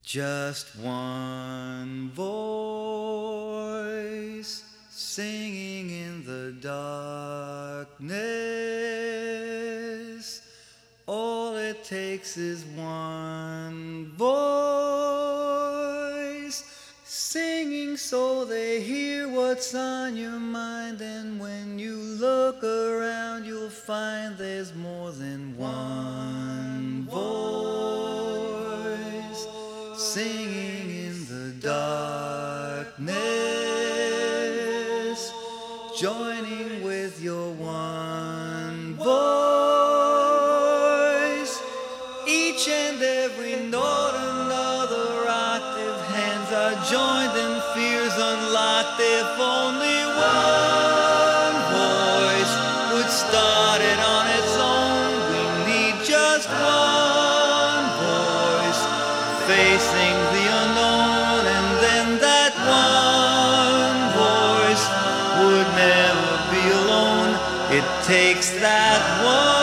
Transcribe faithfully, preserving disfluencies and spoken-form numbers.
Just one voice singing in the darkness. All it takes is one voice singing so they hear what's on your mind. And when you look around, you'll find there's more than one voice singing in the darkness, joining with your one voice. Each and every note another octave, hands are joined and fears unlocked. If only one voice would start it on its own. We need just one voice facing the unknown, and then that one voice would never be alone. It takes that one